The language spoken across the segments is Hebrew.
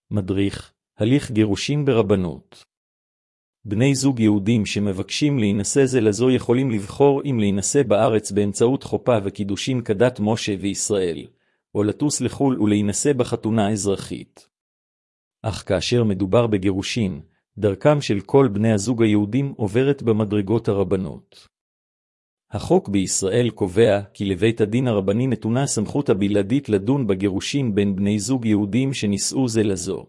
מדריך, הליך גירושין ברבנות. בני זוג יהודים שמבקשים להינשא זה לזו יכולים לבחור אם להינשא בארץ באמצעות חופה וקידושין כדת משה וישראל, או לטוס לחול ולהינשא בחתונה אזרחית. אך כאשר מדובר בגירושין, דרכם של כל בני הזוג היהודים עוברת במדרגות הרבנות. החוק בישראל קובע כי לבית הדין הרבני נתונה סמכות הבלעדית לדון בגירושין בין בני זוג יהודים שנישאו זה לזו.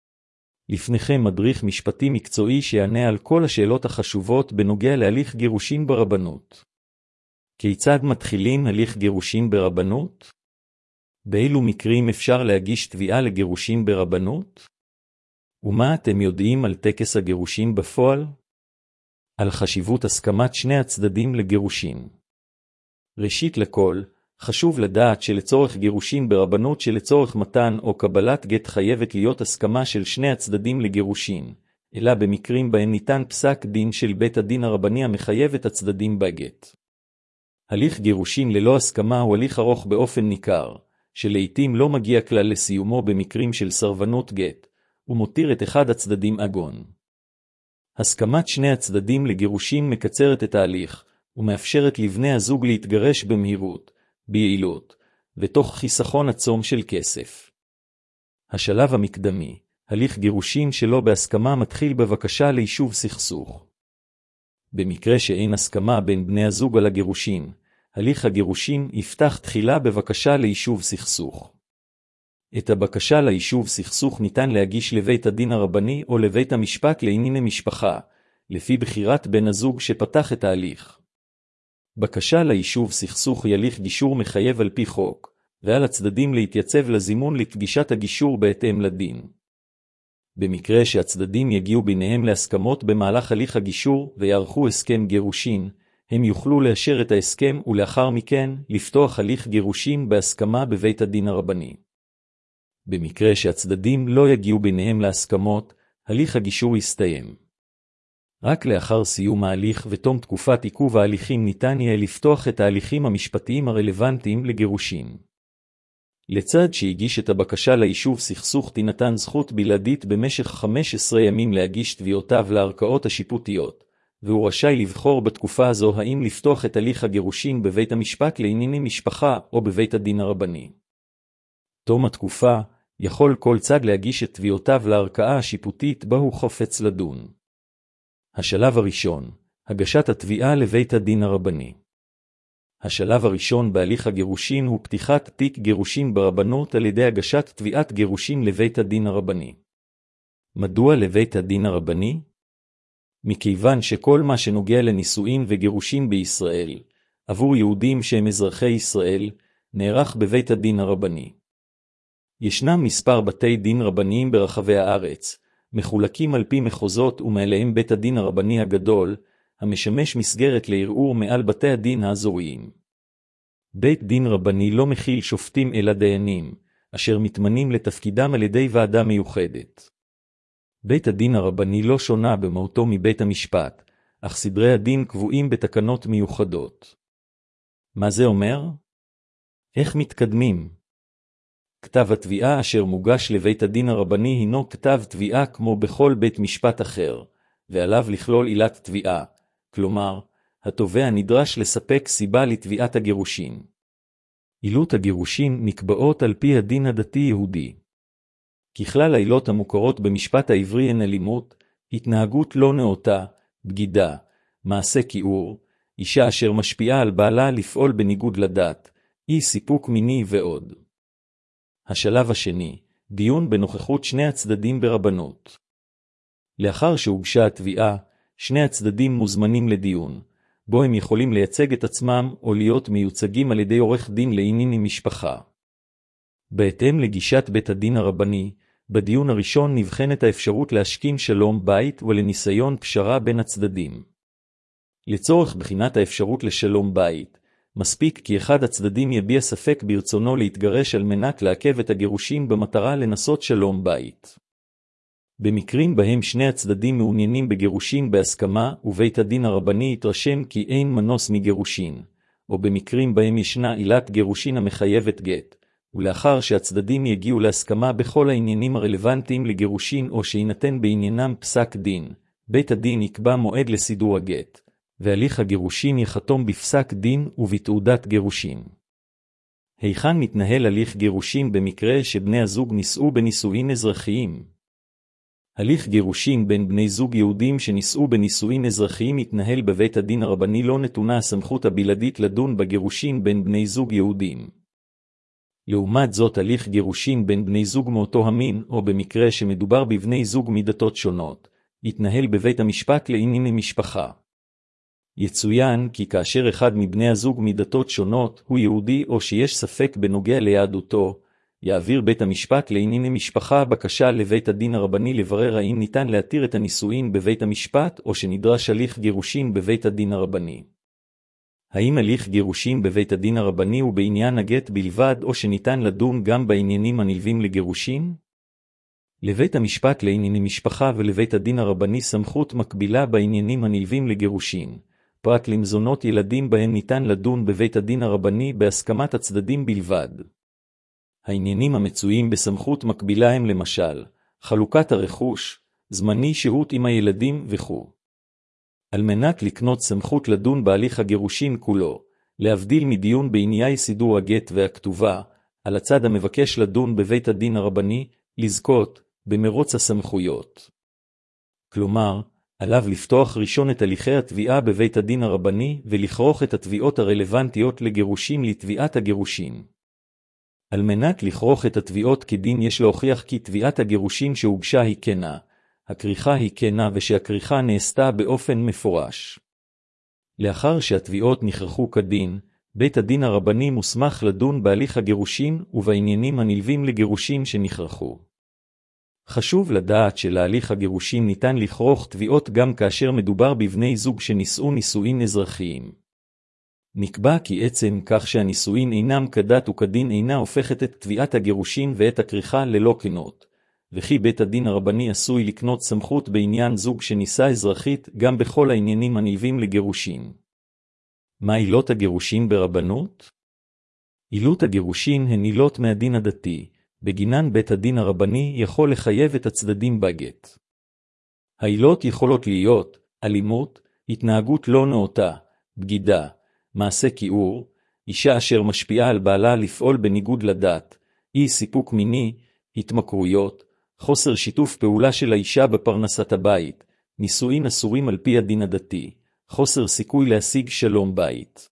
לפניכם מדריך משפטי מקצועי שיענה על כל השאלות החשובות בנוגע להליך גירושין ברבנות. כיצד מתחילים הליך גירושין ברבנות? באילו מקרים אפשר להגיש תביעה לגירושין ברבנות? ומה אתם יודעים על טקס הגירושין בפועל? על חשיבות הסכמת שני הצדדים לגירושין. ראשית לכל, חשוב לדעת שלצורך גירושין ברבנות שלצורך מתן או קבלת גט חייבת להיות הסכמה של שני הצדדים לגירושין, אלא במקרים בהם ניתן פסק דין של בית הדין הרבני המחייב את הצדדים בגט. הליך גירושין ללא הסכמה הוא הליך ארוך באופן ניכר, שלעיתים לא מגיע כלל לסיומו במקרים של סרבנות גט, ומותיר את אחד הצדדים עגון. הסכמת שני הצדדים לגירושין מקצרת את ההליך, ומאפשרת לבני הזוג להתגרש במהירות, ביעילות, ותוך חיסכון עצום של כסף. השלב המקדמי, הליך גירושין שלא בהסכמה מתחיל בבקשה ליישוב סכסוך. במקרה שאין הסכמה בין בני הזוג על הגירושין, הליך הגירושין יפתח תחילה בבקשה ליישוב סכסוך. את הבקשה ליישוב סכסוך ניתן להגיש לבית הדין הרבני או לבית המשפט לענייני משפחה, לפי בחירת בן הזוג שפתח את ההליך. בקשה ליישוב סכסוך היא הליך גישור מחייב על פי חוק, ועל הצדדים להתייצב לזימון לפגישת הגישור בהתאם לדין. במקרה שהצדדים יגיעו ביניהם להסכמות במהלך הליך הגישור ויערכו הסכם גירושין, הם יוכלו לאשר את ההסכם ולאחר מכן לפתוח הליך גירושין בהסכמה בבית הדין הרבני. במקרה שהצדדים לא יגיעו ביניהם להסכמות, הליך הגישור יסתיים. רק לאחר סיום ההליך ותום תקופת עיכוב ההליכים ניתן יהיה לפתוח את ההליכים המשפטיים הרלוונטיים לגירושין. לצד שהגיש את הבקשה ליישוב סכסוך תינתן זכות בלעדית במשך 15 ימים להגיש תביעותיו לערכאות השיפוטיות, והוא רשאי לבחור בתקופה הזו האם לפתוח את הליך הגירושין בבית המשפט לענייני משפחה או בבית הדין הרבני. תום התקופה, יכול כל צד להגיש את תביעותיו לערכאה השיפוטית בה הוא חופץ לדון. השלב הראשון, הגשת התביעה לבית הדין הרבני. השלב הראשון בהליך הגירושין הוא פתיחת תיק גירושין ברבנות על ידי הגשת תביעת גירושין לבית הדין הרבני. מדוע לבית הדין הרבני? מכיוון שכל מה שנוגע לנישואין וגירושין בישראל, עבור יהודים שהם אזרחי ישראל, נערך בבית הדין הרבני. ישנם מספר בתי דין רבניים ברחבי הארץ, מחולקים על פי מחוזות ומעליהם בית הדין הרבני הגדול, המשמש מסגרת לערעור מעל בתי הדין האזוריים. בית דין רבני לא מכיל שופטים אלא דיינים, אשר מתמנים לתפקידם על ידי ועדה מיוחדת. בית הדין הרבני לא שונה במהותו מבית המשפט, אך סדרי הדין קבועים בתקנות מיוחדות. מה זה אומר? איך מתקדמים? כתב התביעה אשר מוגש לבית הדין הרבני הינו כתב תביעה כמו בכל בית משפט אחר, ועליו לכלול עילת תביעה, כלומר, התובע נדרש לספק סיבה לתביעת הגירושין. עילות הגירושין נקבעות על פי הדין הדתי-יהודי. ככלל העילות המוכרות במשפט העברי הן אלימות, התנהגות לא נאותה, בגידה, מעשה כיעור, אישה אשר משפיעה על בעלה לפעול בניגוד לדת, אי סיפוק מיני ועוד. השלב השני, דיון בנוכחות שני הצדדים ברבנות. לאחר שהוגשה התביעה, שני הצדדים מוזמנים לדיון, בו הם יכולים לייצג את עצמם או להיות מיוצגים על ידי עורך דין לענייני משפחה. בהתאם לגישת בית הדין הרבני, בדיון הראשון נבחנת האפשרות להשכין שלום בית ולניסיון פשרה בין הצדדים. לצורך בחינת האפשרות לשלום בית, מספיק כי אחד הצדדים יביע ספק ברצונו להתגרש על מנת לעכב את הגירושין במטרה לנסות שלום בית. במקרים בהם שני הצדדים מעוניינים בגירושין בהסכמה ובית הדין הרבני יתרשם כי אין מנוס מגירושין, או במקרים בהם ישנה עילת גירושין המחייבת גט, ולאחר שהצדדים יגיעו להסכמה בכל העניינים הרלוונטיים לגירושין או שיינתן בעניינם פסק דין, בית הדין יקבע מועד לסידור הגט, והליך הגירושין יחתום בפסק דין ובתעודת גירושין. היכן מתנהל הליך גירושין במקרה שבני הזוג נישאו בנישואין אזרחיים? הליך גירושין בין בני זוג יהודים שנישאו בנישואין אזרחיים מתנהל בבית הדין הרבני, לא נתונה הסמכות הבלעדית לדון בגירושין בין בני זוג יהודים. לעומת זאת, הליך גירושין בין בני זוג מאותו המין, או במקרה שמדובר בבני זוג מדתות שונות, יתנהל בבית המשפט לענייני משפחה. יצוין כי כאשר אחד מבני הזוג מדתות שונות הוא יהודי או שיש ספק בנוגע ליהדותו, יעביר בית המשפט לענייני משפחה בקשה לבית הדין הרבני לברר האם ניתן להתיר את הנישואין בבית המשפט או שנדרש הליך גירושין בבית הדין הרבני. האם הליך גירושין בבית הדין הרבני הוא בעניין הגט בלבד או שניתן לדון גם בעניינים הנלווים לגירושין? לבית המשפט לענייני משפחה ולבית הדין הרבני סמכות מקבילה בעניינים הנלווים לגירושין, פרט למזונות ילדים בהם ניתן לדון בבית הדין הרבני בהסכמת הצדדים בלבד. העניינים המצויים בסמכות מקבילה הם למשל, חלוקת הרכוש, זמני שהות עם הילדים וכו'. על מנת לקנות סמכות לדון בהליך הגירושין כולו, להבדיל מדיון בענייני סידור הגט והכתובה, על הצד המבקש לדון בבית הדין הרבני, לזכות במרוץ הסמכויות. כלומר, עליו לפתוח ראשון את הליכי התביעה בבית הדין הרבני ולכרוך את התביעות הרלוונטיות לגירושין לתביעת הגירושין. על מנת לכרוך את התביעות כדין יש להוכיח כי תביעת הגירושין שהוגשה היא כנה, הכריכה היא כנה ושהכריכה נעשתה באופן מפורש. לאחר שהתביעות נכרחו כדין, בית הדין הרבני מוסמך לדון בהליך הגירושין ובעניינים הנלווים לגירושין שנכרחו. חשוב לדעת שלהליך הגירושין ניתן לכרוך תביעות גם כאשר מדובר בבני זוג שנישאו נישואין אזרחיים. נקבע כי עצם כך שהנישואין אינם כדת וכדין אינה הופכת את תביעת הגירושין ואת הכריכה ללא כנות, וכי בית הדין הרבני עשוי לקנות סמכות בעניין זוג שנישא אזרחית גם בכל העניינים הנלווים לגירושין. מה עילות הגירושין ברבנות? עילות הגירושין הן עילות מהדין הדתי, בגינן בית הדין הרבני יכול לחייב את הצדדים בגט. העילות יכולות להיות אלימות, התנהגות לא נאותה, בגידה, מעשה כיעור, אישה אשר משפיעה על בעלה לפעול בניגוד לדת, אי סיפוק מיני, התמכרויות, חוסר שיתוף פעולה של האישה בפרנסת הבית, נישואין אסורים על פי הדין הדתי, חוסר סיכוי להשיג שלום בית.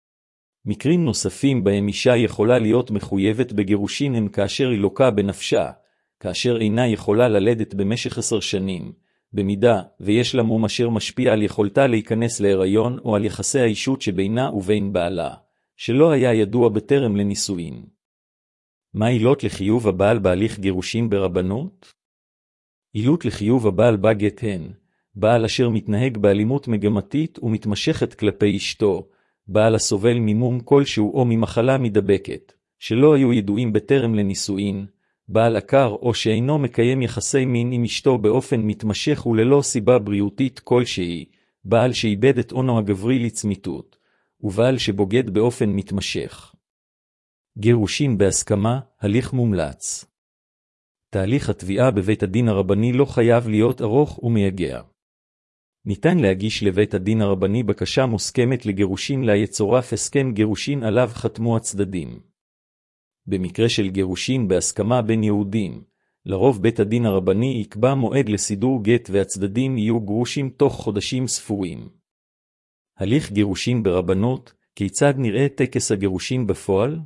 מקרים נוספים בהם אישה יכולה להיות מחויבת בגירושין הם כאשר היא לוקה בנפשה, כאשר אינה יכולה ללדת במשך 10 שנים, במידה ויש לה מום אשר משפיע על יכולתה להיכנס להיריון או על יחסי האישות שבינה ובין בעלה, שלא היה ידוע בטרם לנישואין. מה עילות לחיוב הבעל בהליך גירושין ברבנות? עילות לחיוב הבעל בגט הן, בעל אשר מתנהג באלימות מגמתית ומתמשכת כלפי אשתו, בעל הסובל ממום כלשהו או ממחלה מדבקת, שלא היו ידועים בטרם לנישואין, בעל עקר או שאינו מקיים יחסי מין עם אשתו באופן מתמשך וללא סיבה בריאותית כלשהי, בעל שאיבד את אונו הגברי לצמיתות, ובעל שבוגד באופן מתמשך. גירושין בהסכמה, הליך מומלץ. תהליך התביעה בבית הדין הרבני לא חייב להיות ארוך ומייגע. ניתן להגיש לבית הדין הרבני בקשה מוסכמת לגירושין לה יצורף הסכם גירושין עליו חתמו הצדדים. במקרה של גירושין בהסכמה בין יהודים, לרוב בית הדין הרבני יקבע מועד לסידור גט והצדדים יהיו גרושים תוך חודשים ספורים. הליך גירושין ברבנות, כיצד נראה טקס הגירושין בפועל?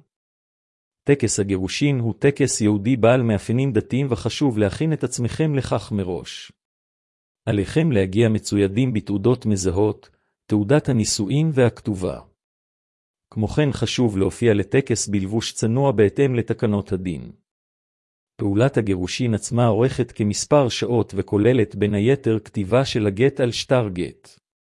טקס הגירושין הוא טקס יהודי בעל מאפיינים דתיים וחשוב להכין את עצמכם לכך מראש. עליכם להגיע מצוידים בתעודות מזהות, תעודת הנישואין והכתובה. כמו כן חשוב להופיע לטקס בלבוש צנוע בהתאם לתקנות הדין. פעולת הגירושין עצמה עורכת כמספר שעות וכוללת בין היתר כתיבה של הגט על שטר גט.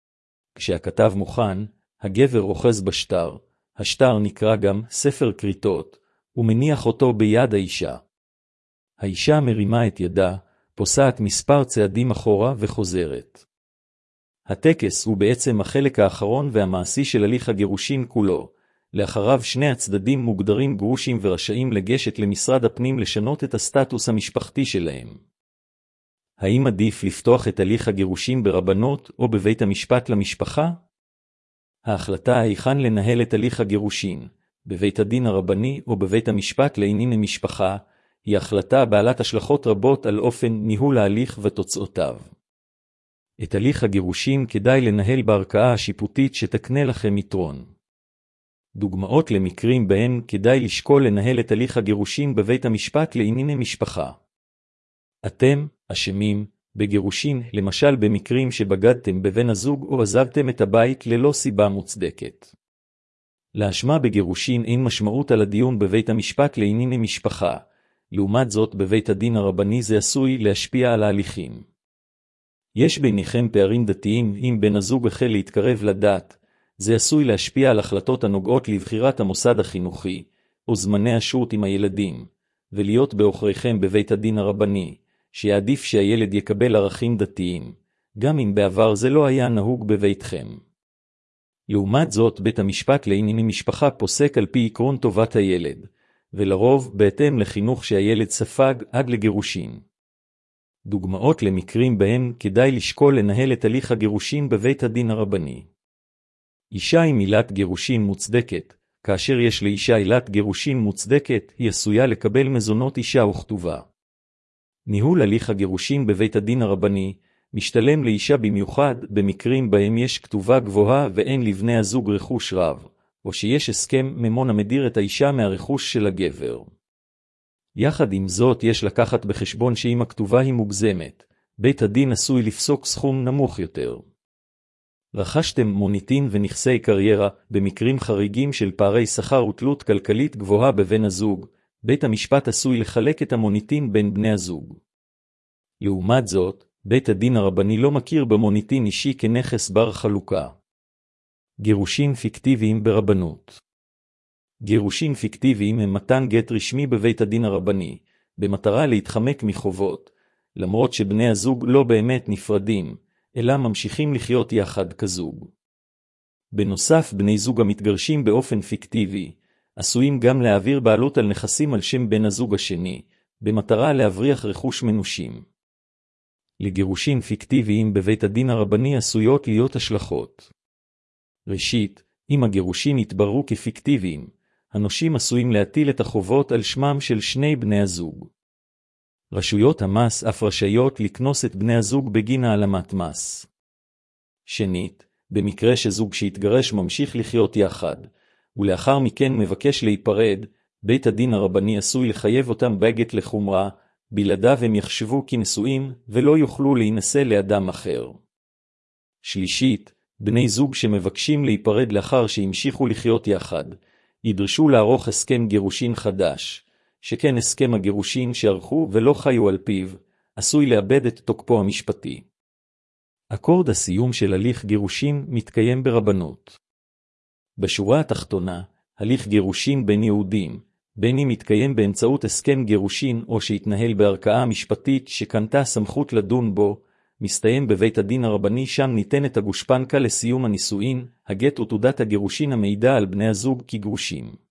כשהכתב מוכן, הגבר אוחז בשטר, השטר נקרא גם ספר כריתות, ומניח אותו ביד האישה. האישה מרימה את ידה, פוסעת מספר צעדים אחורה וחוזרת. הטקס הוא בעצם החלק האחרון והמעשי של הליך הגירושין כולו, לאחריו שני הצדדים מוגדרים גרושים ורשאים לגשת למשרד הפנים לשנות את הסטטוס המשפחתי שלהם. האם עדיף לפתוח את הליך הגירושים ברבנות או בבית המשפט למשפחה? ההחלטה היכן לנהל את הליך הגירושים, בבית הדין הרבני או בבית המשפט לענייני משפחה, היא החלטה בעלת השלכות רבות על אופן ניהול ההליך ותוצאותיו. את הליך הגירושים כדאי לנהל בערכאה השיפוטית שתקנה לכם יתרון. דוגמאות למקרים בהם כדאי לשקול לנהל את הליך הגירושים בבית המשפט לענייני משפחה. אתם אשמים בגירושים, למשל במקרים שבגדתם בבן הזוג או עזבתם את הבית ללא סיבה מוצדקת. לאשמה בגירושים אין משמעות על הדיון בבית המשפט לענייני משפחה, לעומת זאת בבית הדין הרבני זה עשוי להשפיע על ההליכים. יש ביניכם פערים דתיים, אם בן הזוג החל להתקרב לדת, זה עשוי להשפיע על החלטות הנוגעות לבחירת המוסד החינוכי, או זמני השהות עם הילדים, ולהיות בעוכריכם בבית הדין הרבני, שיעדיף שהילד יקבל ערכים דתיים, גם אם בעבר זה לא היה נהוג בביתכם. לעומת זאת, בית המשפט לענייני משפחה פוסק על פי עקרון טובת הילד, ולרוב בהתאם לחינוך שהילד ספג עד לגירושין. דוגמאות למקרים בהם כדאי לשקול לנהל את הליך הגירושין בבית הדין הרבני. אישה עם עילת גירושין מוצדקת, כאשר יש לאישה עילת גירושין מוצדקת, היא עשויה לקבל מזונות אישה וכתובה. ניהול הליך הגירושין בבית הדין הרבני משתלם לאישה במיוחד במקרים בהם יש כתובה גבוהה ואין לבני הזוג רכוש רב, או שיש הסכם ממון המדיר את האישה מהרכוש של הגבר. יחד עם זאת יש לקחת בחשבון שאם הכתובה היא מוגזמת, בית הדין עשוי לפסוק סכום נמוך יותר. רכשתם מוניטין ונכסי קריירה, במקרים חריגים של פערי שכר ותלות כלכלית גבוהה בבן הזוג, בית המשפט עשוי לחלק את המוניטין בין בני הזוג. לעומת זאת, בית הדין הרבני לא מכיר במוניטין אישי כנכס בר חלוקה. גירושין פיקטיביים ברבנות. גירושין פיקטיביים הם מתן גט רשמי בבית הדין הרבני, במטרה להתחמק מחובות, למרות שבני הזוג לא באמת נפרדים, אלא ממשיכים לחיות יחד כזוג. בנוסף, בני זוג המתגרשים באופן פיקטיבי, עשויים גם להעביר בעלות על נכסים על שם בן הזוג השני, במטרה להבריח רכוש מנושים. לגירושין פיקטיביים בבית הדין הרבני עשויות להיות השלכות. ראשית, אם הגירושין יתבררו כפיקטיביים, הנושים עשויים להטיל את החובות על שמם של שני בני הזוג. רשויות המס אף רשאיות לקנוס את בני הזוג בגין העלמת מס. שנית, במקרה שזוג שהתגרש ממשיך לחיות יחד, ולאחר מכן מבקש להיפרד, בית הדין הרבני עשוי לחייב אותם בגט לחומרה, בלעדיו הם יחשבו כנשואים ולא יוכלו להינשא לאדם אחר. שלישית, בני זוג שמבקשים להיפרד לאחר שהמשיכו לחיות יחד, ידרשו לערוך הסכם גירושין חדש, שכן הסכם הגירושין שערכו ולא חיו על פיו, עשוי לאבד את תוקפו המשפטי. אקורד הסיום של הליך גירושין מתקיים ברבנות. בשורה התחתונה, הליך גירושין בין יהודים, בין אם מתקיים באמצעות הסכם גירושין או שהתנהל בערכאה משפטית שקנתה סמכות לדון בו, מסתיים בבית הדין הרבני, שם ניתנת הגושפנקה לסיום הנישואין, הגט ותעודת הגירושין המעידה על בני הזוג כגרושים.